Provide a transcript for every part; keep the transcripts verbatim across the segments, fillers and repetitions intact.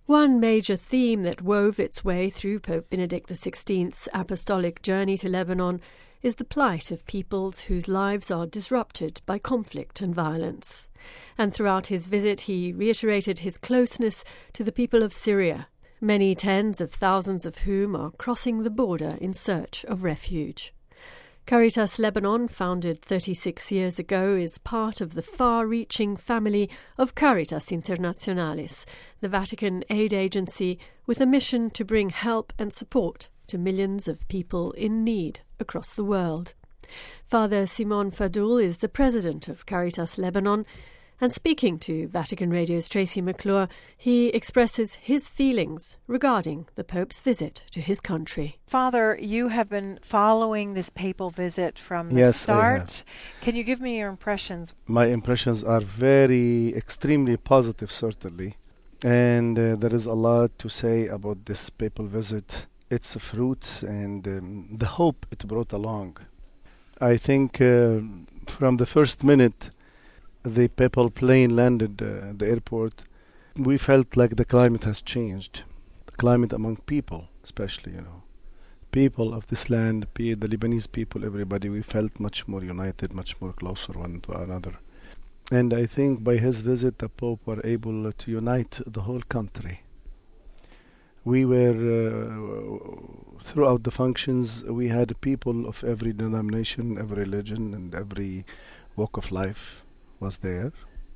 One major theme that wove its way through Pope Benedict the sixteenth's apostolic journey to Lebanon is the plight of peoples whose lives are disrupted by conflict and violence. And throughout his visit he reiterated his closeness to the people of Syria, many tens of thousands of whom are crossing the border in search of refuge. Caritas Lebanon, founded thirty-six years ago, is part of the far-reaching family of Caritas Internationalis, the Vatican aid agency with a mission to bring help and support to millions of people in need across the world. Father Simon Fadul is the president of Caritas Lebanon, and speaking to Vatican Radio's Tracy McClure, he expresses his feelings regarding the Pope's visit to his country. Father, you have been following this papal visit from the yes, start. Can you give me your impressions? My impressions are very, extremely positive, certainly. And uh, there is a lot to say about this papal visit, its fruits, and um, the hope it brought along. I think uh, from the first minute the papal plane landed uh, at the airport, we felt like the climate has changed. The climate among people, especially, you know. People of this land, be it the Lebanese people, everybody, we felt much more united, much more closer one to another. And I think by his visit, the Pope were able to unite the whole country. We were, uh, throughout the functions, we had people of every denomination, every religion, and every walk of life was there.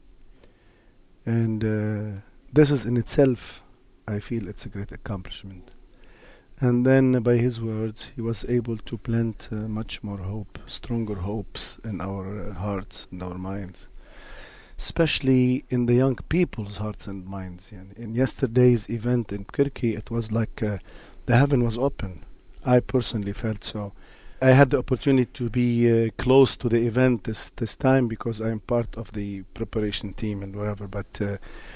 And uh, this is in itself, I feel it's a great accomplishment. And then uh, by his words, he was able to plant uh, much more hope, stronger hopes in our uh, hearts and our minds, especially in the young people's hearts and minds. In, in yesterday's event in Kirki, it was like uh, the heaven was open. I personally felt so. I had the opportunity to be uh, close to the event this this time because I am part of the preparation team and whatever. But uh,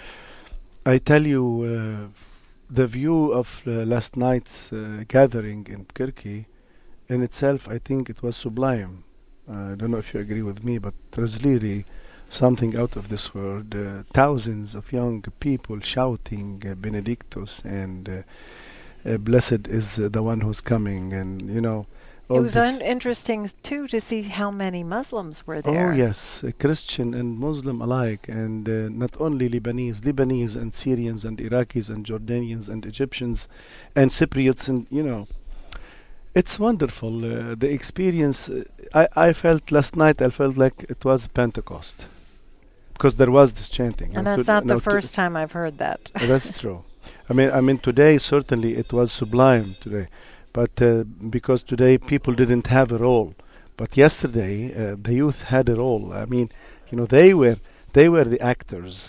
I tell you, uh, the view of uh, last night's uh, gathering in Kirki, in itself, I think it was sublime. Uh, I don't know if you agree with me, but there's really something out of this world. Uh, thousands of young people shouting uh, Benedictus and uh, uh, blessed is uh, the one who's coming, and you know. It was un- interesting, too, to see how many Muslims were there. Oh, yes, uh, Christian and Muslim alike, and uh, not only Lebanese, Lebanese and Syrians and Iraqis and Jordanians and Egyptians and Cypriots, and, you know, it's wonderful. Uh, the experience, uh, I, I felt last night, I felt like it was Pentecost, because there was this chanting. And, and that's not the first time I've heard that. That's true. I mean, I mean, today, certainly, it was sublime today. But uh, because today people didn't have a role, but yesterday uh, the youth had a role. I mean, you know, they were they were the actors.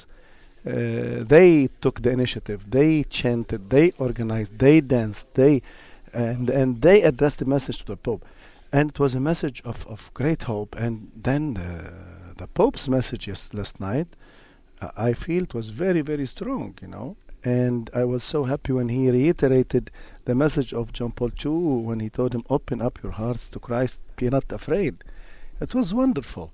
Uh, they took the initiative. They chanted. They organized. They danced. They and and they addressed the message to the Pope, and it was a message of, of great hope. And then the the Pope's message yes, last night, uh, I feel it was very very strong. You know. And I was so happy when he reiterated the message of John Paul the Second when he told him, open up your hearts to Christ, be not afraid. It was wonderful.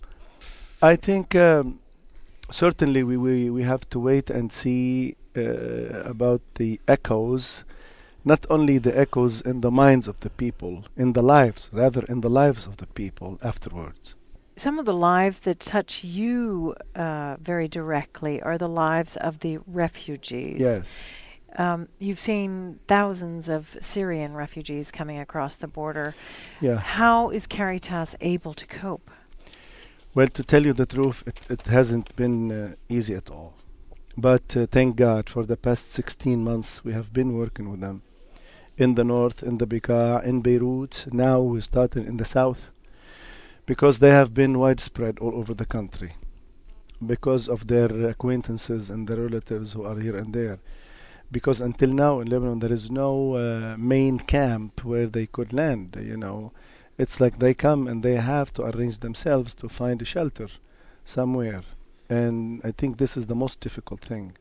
I think um, certainly we, we, we have to wait and see uh, about the echoes, not only the echoes in the minds of the people, in the lives, rather in the lives of the people afterwards. Some of the lives that touch you uh, very directly are the lives of the refugees. Yes. Um, you've seen thousands of Syrian refugees coming across the border. Yeah. How is Caritas able to cope? Well, to tell you the truth, it, it hasn't been uh, easy at all. But uh, thank God for the past sixteen months we have been working with them. In the north, in the Bekaa, in Beirut. Now we started in the south. Because they have been widespread all over the country, because of their acquaintances and their relatives who are here and there. Because until now in Lebanon there is no uh, main camp where they could land, you know. It's like they come and they have to arrange themselves to find a shelter somewhere. And I think this is the most difficult thing.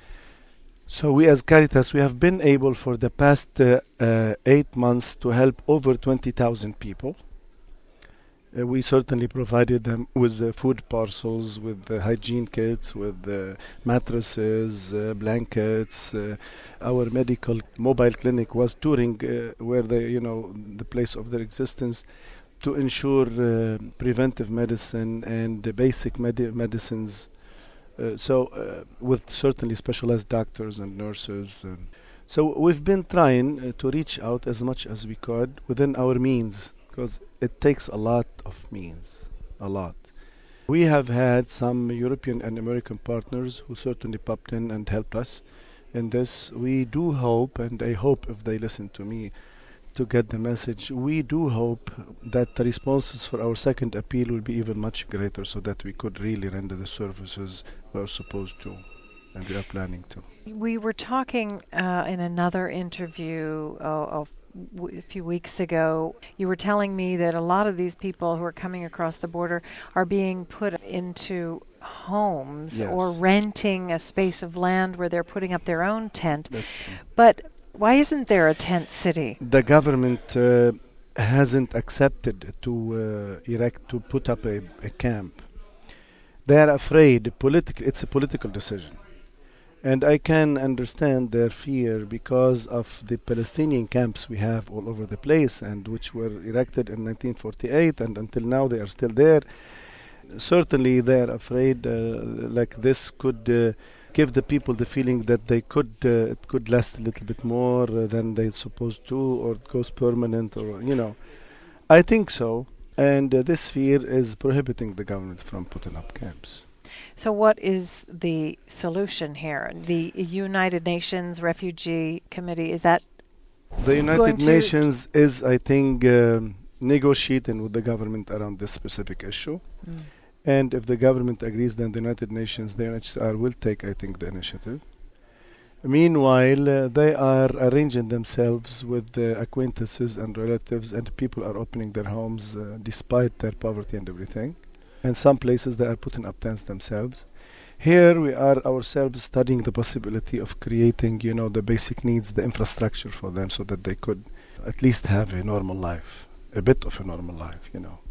So we as Caritas, we have been able for the past uh, uh, eight months to help over twenty thousand people. Uh, we certainly provided them with uh, food parcels, with uh, hygiene kits, with uh, mattresses, uh, blankets. Uh, our medical mobile clinic was touring uh, where they, you know, the place of their existence, to ensure uh, preventive medicine and uh, basic medi- medicines. Uh, so, uh, with certainly specialized doctors and nurses. Um, so we've been trying uh, to reach out as much as we could within our means, because it takes a lot of means, a lot. We have had some European and American partners who certainly popped in and helped us in this. We do hope, and I hope if they listen to me, to get the message, we do hope that the responses for our second appeal will be even much greater, so that we could really render the services we're supposed to, and we are planning to. We were talking uh, in another interview uh, of a few weeks ago. You were telling me that a lot of these people who are coming across the border are being put into homes, yes, or renting a space of land where they're putting up their own tent. That's true. But why isn't there a tent city? The government uh, hasn't accepted to uh, erect, to put up a, a camp. They are afraid. Politic, it's a political decision. And I can understand their fear because of the Palestinian camps we have all over the place, and which were erected in nineteen forty-eight, and until now they are still there. Certainly they are afraid uh, like this could uh, give the people the feeling that they could uh, it could last a little bit more uh, than they're supposed to, or it goes permanent, or, you know. I think so. And uh, this fear is prohibiting the government from putting up camps. So what is the solution here? The United Nations Refugee Committee, is that The United Nations is, I think, um, negotiating with the government around this specific issue. Mm. And if the government agrees, then the United Nations, the U N H C R, will take, I think, the initiative. Meanwhile, uh, they are arranging themselves with uh, acquaintances and relatives, and people are opening their homes uh, despite their poverty and everything. And some places they are putting up tents themselves. Here we are ourselves studying the possibility of creating, you know, the basic needs, the infrastructure for them, so that they could at least have a normal life, a bit of a normal life, you know.